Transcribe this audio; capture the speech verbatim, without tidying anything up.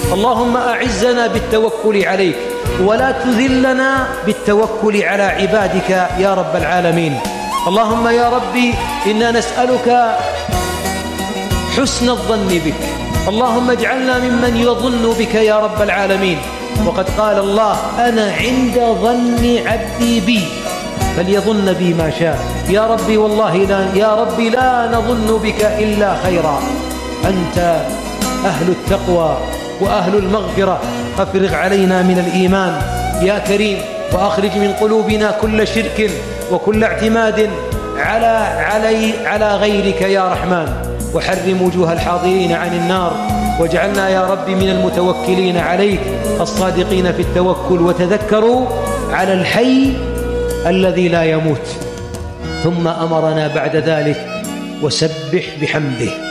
اللهم أعزنا بالتوكل عليك ولا تذلنا بالتوكل على عبادك يا رب العالمين. اللهم يا ربي إنا نسألك حسن الظن بك، اللهم اجعلنا ممن يظن بك يا رب العالمين. وقد قال الله: أنا عند ظن عبدي بي فليظن بي ما شاء. يا ربي والله لا يا ربي لا نظن بك إلا خيرا، أنت أهل التقوى وأهل المغفرة، أفرغ علينا من الإيمان يا كريم، وأخرج من قلوبنا كل شرك وكل اعتماد على علي على غيرك يا رحمن، وحرم وجوه الحاضرين عن النار، واجعلنا يا رب من المتوكلين عليك الصادقين في التوكل. وتذكروا على الحي الذي لا يموت. ثم أمرنا بعد ذلك: وسبح بحمده